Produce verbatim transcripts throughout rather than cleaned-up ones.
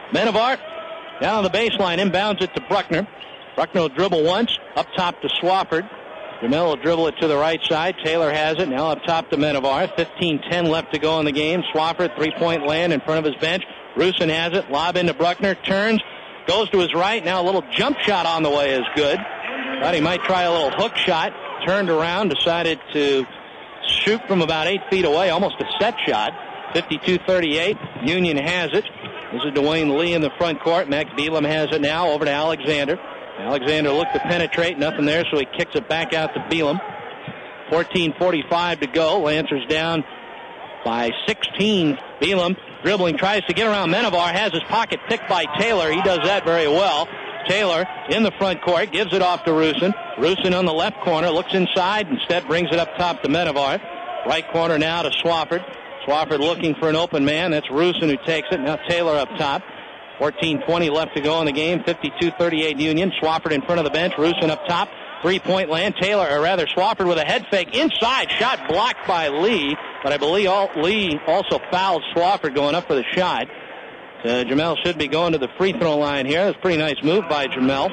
Menavart down on the baseline, inbounds it to Bruckner. Bruckner will dribble once, up top to Swafford. Jamel will dribble it to the right side. Taylor has it, now up top to Menavart. fifteen ten left to go in the game. Swafford, three-point land in front of his bench. Rusin has it, lob into Bruckner, turns, goes to his right. Now a little jump shot on the way is good. Thought he might try a little hook shot. Turned around, decided to shoot from about eight feet away, almost a set shot. fifty-two thirty-eight, Union has it. This is Dwayne Lee in the front court. Max Beelam has it now, over to Alexander. Alexander looked to penetrate, nothing there, so he kicks it back out to Beelam. fourteen forty-five to go. Lancers down by sixteen. Beelam dribbling, tries to get around Menavart, has his pocket picked by Taylor. He does that very well. Taylor in the front court, gives it off to Rusin. Rusin on the left corner, looks inside, instead brings it up top to Menavart. Right corner now to Swafford. Swafford looking for an open man. That's Rusin who takes it. Now Taylor up top. fourteen twenty left to go in the game. fifty-two thirty-eight Union. Swafford in front of the bench. Rusin up top. Three-point land. Taylor, or rather Swafford with a head fake inside. Shot blocked by Lee. But I believe all, Lee also fouled Swafford going up for the shot. Uh, Jamel should be going to the free throw line here. That's a pretty nice move by Jamel.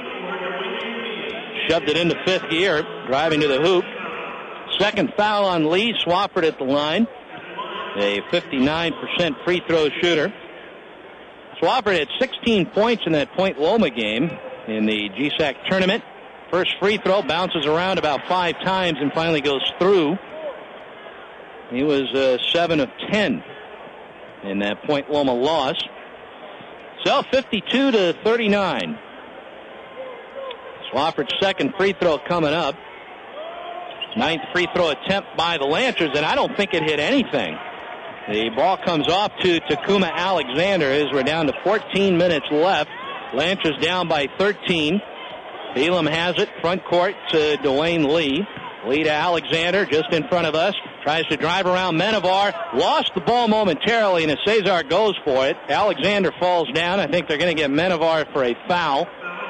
Shoved it into fifth gear. Driving to the hoop. Second foul on Lee. Swafford at the line. A fifty-nine percent free throw shooter. Swafford had sixteen points in that Point Loma game in the G S A C tournament. First free throw bounces around about five times and finally goes through. He was uh, seven of ten in that Point Loma loss. So fifty-two to thirty-nine. Swafford's second free throw coming up. Ninth free throw attempt by the Lancers, and I don't think it hit anything. The ball comes off to Takuma Alexander as we're down to fourteen minutes left. Lancers down by thirteen. Beelam has it, front court to Dwayne Lee. Lee to Alexander, just in front of us. Tries to drive around Menavart. Lost the ball momentarily, and as Cesar goes for it, Alexander falls down. I think they're going to get Menavart for a foul.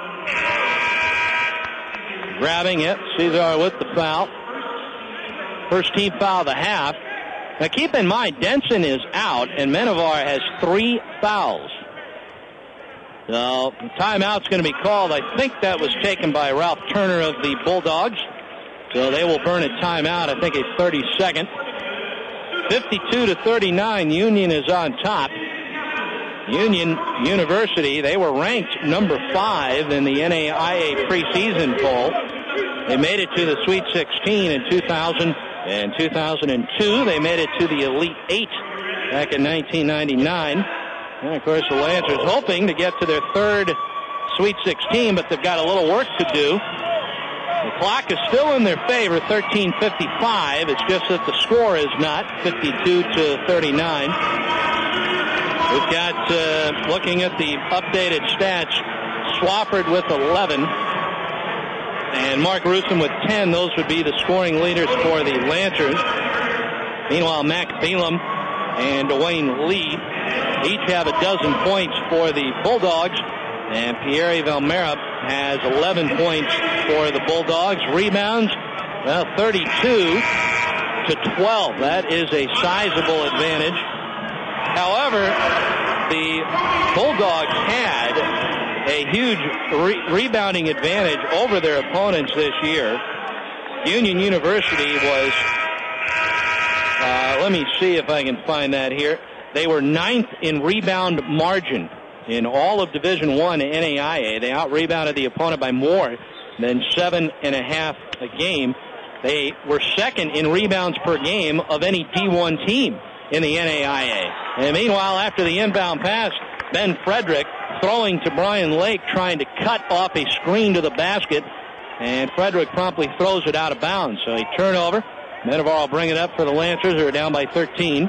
Grabbing it, Cesar with the foul. First team foul of the half. Now keep in mind, Denson is out, and Menavart has three fouls. So timeout's going to be called. I think that was taken by Ralph Turner of the Bulldogs. So they will burn a timeout, I think a thirty-second. fifty-two to thirty-nine, Union is on top. Union University, they were ranked number five in the N A I A preseason poll. They made it to the Sweet sixteen in two thousand and two thousand two. They made it to the Elite Eight back in nineteen ninety-nine. And, of course, the Lancers hoping to get to their third Sweet sixteen, but they've got a little work to do. The clock is still in their favor, thirteen fifty-five. It's just that the score is not, fifty-two to thirty-nine. We've got, uh, looking at the updated stats, Swafford with eleven and Mark Rusin with ten. Those would be the scoring leaders for the Lancers. Meanwhile, Mac Beelam and Dwayne Lee each have a dozen points for the Bulldogs. And Pierre Valmera has eleven points for the Bulldogs. Rebounds, well, thirty-two to twelve. That is a sizable advantage. However, the Bulldogs had a huge re- rebounding advantage over their opponents this year. Union University was, uh, let me see if I can find that here. They were ninth in rebound margin in all of Division One N A I A. They out-rebounded the opponent by more than seven and a half a game. They were second in rebounds per game of any D one team in the N A I A. And meanwhile, after the inbound pass, Ben Frederick throwing to Brian Lake, trying to cut off a screen to the basket, and Frederick promptly throws it out of bounds. So a turnover. Menavart will bring it up for the Lancers, who are down by thirteen.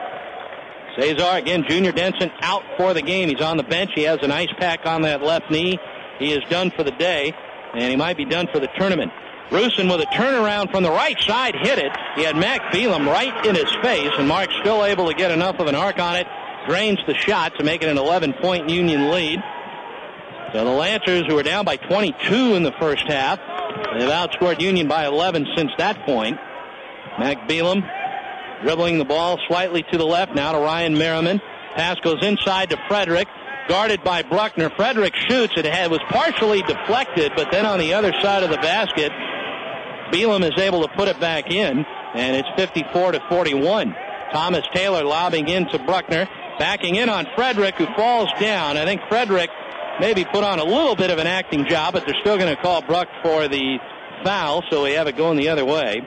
Cesar, again, Junior Denson out for the game. He's on the bench. He has an ice pack on that left knee. He is done for the day, and he might be done for the tournament. Rusin with a turnaround from the right side, hit it. He had Mac Beelam right in his face, and Mark's still able to get enough of an arc on it. Drains the shot to make it an eleven-point Union lead. So the Lancers, who are down by twenty-two in the first half, they've outscored Union by eleven since that point. Mac Beelam dribbling the ball slightly to the left, now to Ryan Merriman. Pass goes inside to Frederick. guarded by Bruckner. Frederick shoots. It had, was partially deflected, but then on the other side of the basket, Beelum is able to put it back in, and it's fifty-four to forty-one. Thomas Taylor lobbing into Bruckner, backing in on Frederick, who falls down. I think Frederick maybe put on a little bit of an acting job, but they're still going to call Bruck for the foul, so we have it going the other way.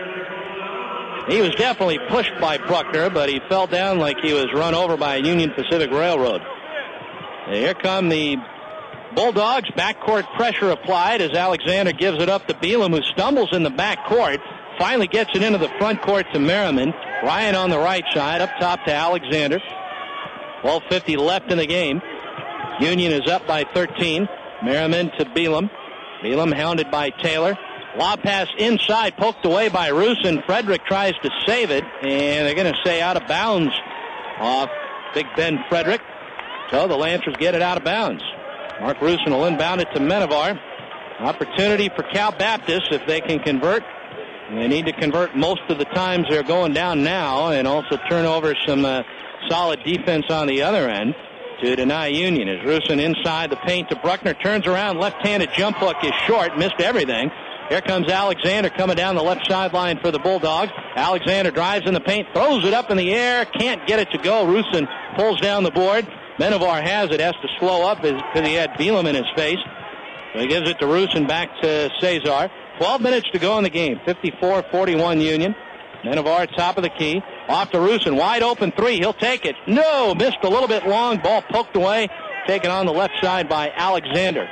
He was definitely pushed by Bruckner, but he fell down like he was run over by a Union Pacific Railroad. Here come the Bulldogs. Backcourt pressure applied as Alexander gives it up to Beelum, who stumbles in the backcourt. Finally gets it into the front court to Merriman. Ryan on the right side, up top to Alexander. twelve fifty left in the game. Union is up by thirteen. Merriman to Beelum. Beelum hounded by Taylor. Lob pass inside, poked away by Rusin. Frederick tries to save it, and they're going to say out of bounds off Big Ben Frederick. So the Lancers get it out of bounds. Mark Rusin will inbound it to Menevar. Opportunity for Cal Baptist if they can convert. They need to convert most of the times they're going down now, and also turn over some uh, solid defense on the other end to deny Union. As Rusin inside the paint to Bruckner, turns around, left-handed jump hook is short, missed everything. Here comes Alexander coming down the left sideline for the Bulldogs. Alexander drives in the paint, throws it up in the air, can't get it to go. Rusin pulls down the board. Menevar has it, has to slow up because he had Beelum in his face. So he gives it to Rusin, back to Cesar. twelve minutes to go in the game. fifty-four forty-one Union. Menevar top of the key. Off to Rusin. Wide open three. He'll take it. No, missed a little bit long. Ball poked away. Taken on the left side by Alexander.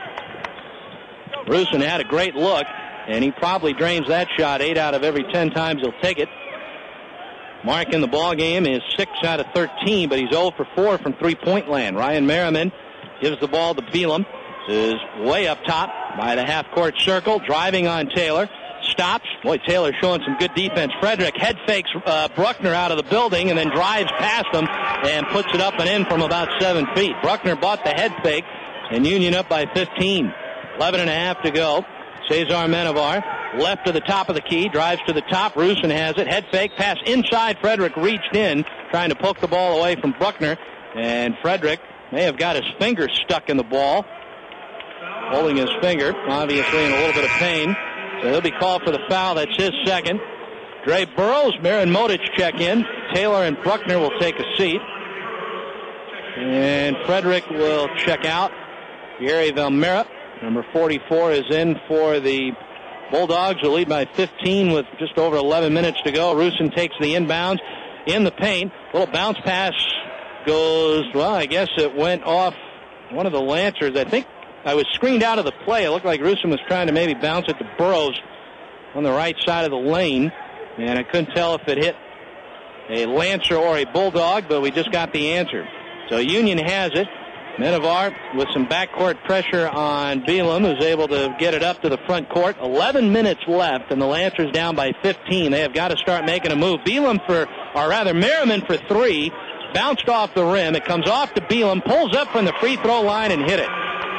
Rusin had a great look, and he probably drains that shot eight out of every ten times he'll take it. Mark in the ball game is six out of thirteen, but he's zero for four from three-point land. Ryan Merriman gives the ball to Beelum. Is way up top by the half-court circle, driving on Taylor. Stops. Boy, Taylor showing some good defense. Frederick head fakes uh, Bruckner out of the building and then drives past him and puts it up and in from about seven feet. Bruckner bought the head fake, and Union up by fifteen. eleven and a half to go. Cesar Menevar left to the top of the key, drives to the top. Rusin has it. Head fake, pass inside. Frederick reached in, trying to poke the ball away from Bruckner, and Frederick may have got his finger stuck in the ball. Holding his finger, obviously in a little bit of pain. So he'll be called for the foul. That's his second. Dre Burrows, Marin Modic check in. Taylor and Bruckner will take a seat. And Frederick will check out. Gary Valmera, number forty-four, is in for the Bulldogs, who lead by fifteen with just over eleven minutes to go. Rusin takes the inbounds in the paint. Little bounce pass goes, well, I guess it went off one of the Lancers. I think I was screened out of the play. It looked like Rusin was trying to maybe bounce it to Burrows on the right side of the lane, and I couldn't tell if it hit a Lancer or a Bulldog, but we just got the answer. So Union has it. Menevar with some backcourt pressure on Beelum, who's able to get it up to the front court. eleven minutes left, and the Lancers down by fifteen. They have got to start making a move. Beelum for, or rather Merriman for three. Bounced off the rim. It comes off to Beelum, pulls up from the free throw line and hit it.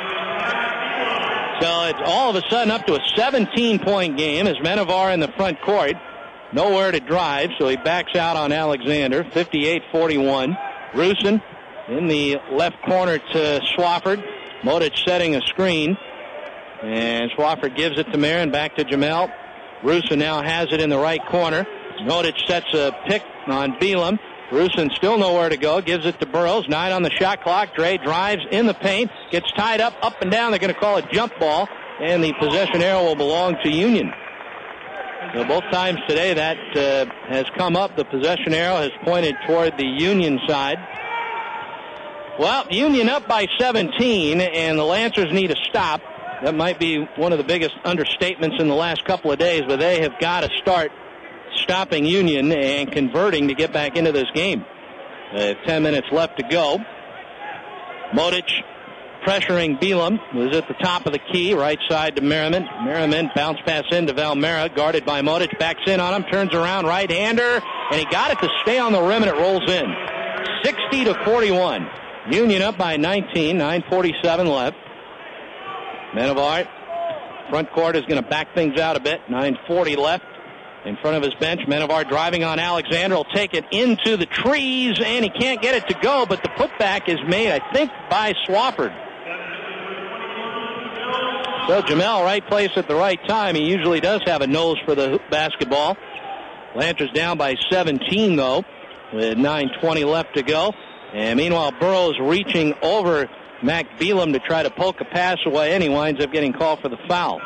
So it's all of a sudden up to a seventeen-point game as Menevar in the front court. Nowhere to drive, so he backs out on Alexander. fifty-eight forty-one. Rusin in the left corner to Swafford. Modic setting a screen. And Swafford gives it to Marin, back to Jamel. Rusin now has it in the right corner. Modic sets a pick on Beelum. Rusin still nowhere to go. Gives it to Burrows. Nine on the shot clock. Dre drives in the paint. Gets tied up, up and down. They're going to call it jump ball. And the possession arrow will belong to Union. So both times today that uh, has come up. The possession arrow has pointed toward the Union side. Well, Union up by seventeen, and the Lancers need a stop. That might be one of the biggest understatements in the last couple of days, but they have got to start stopping Union and converting to get back into this game. Uh, ten minutes left to go. Modic pressuring Beelum, who's at the top of the key, right side to Merriman. Merriman bounce pass into Valmera, guarded by Modic, backs in on him, turns around, right-hander, and he got it to stay on the rim, and it rolls in. sixty to forty-one. Union up by nineteen, nine forty-seven left. Menevar, front court is going to back things out a bit, nine forty left in front of his bench. Menevar driving on Alexander, will take it into the trees, and he can't get it to go, but the putback is made, I think, by Swafford. So Jamel, right place at the right time. He usually does have a nose for the basketball. Lancers down by seventeen, though, with nine twenty left to go. And meanwhile, Burrows reaching over Mac Beelam to try to poke a pass away, and he winds up getting called for the foul.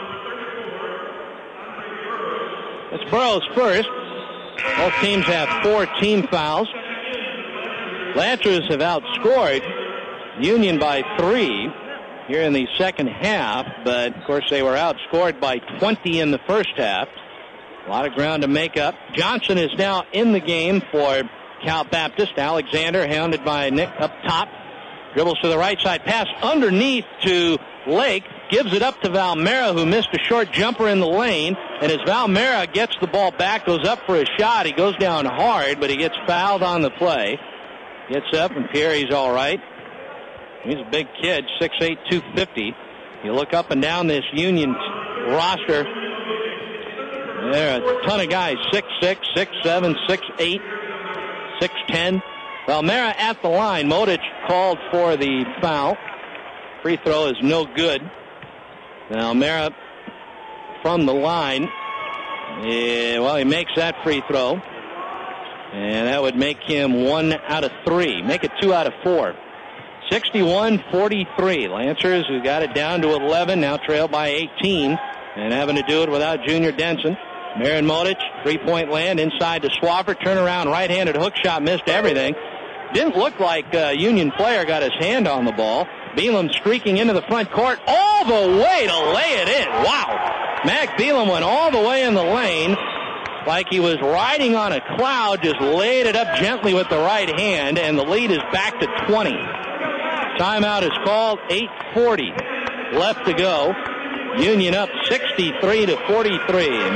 It's Burrows first. Both teams have four team fouls. Lancers have outscored Union by three here in the second half, but of course they were outscored by twenty in the first half. A lot of ground to make up. Johnson is now in the game for Cal Baptist. Alexander hounded by Nick up top. Dribbles to the right side. Pass underneath to Lake. Gives it up to Valmera, who missed a short jumper in the lane. And as Valmera gets the ball back, goes up for a shot. He goes down hard, but he gets fouled on the play. Gets up, and Pierre's all right. He's a big kid, six eight, two fifty. You look up and down this Union roster. There are a ton of guys, six six, six seven, six eight, six ten. Valmera at the line. Modic called for the foul. Free throw is no good. Valmera from the line. Yeah, well, he makes that free throw. And that would make him one out of three. Make it two out of four. sixty-one forty-three. Lancers, who got it down to eleven, now trail by eighteen. And having to do it without Junior Denson. Marin Modic, three-point land inside to Swafford. Turnaround, right-handed hook shot, missed everything. Didn't look like a Union player got his hand on the ball. Beelam streaking into the front court all the way to lay it in. Wow. Mac Beelam went all the way in the lane like he was riding on a cloud, just laid it up gently with the right hand, and the lead is back to twenty. Timeout is called, eight forty left to go. Union up sixty-three to forty-three.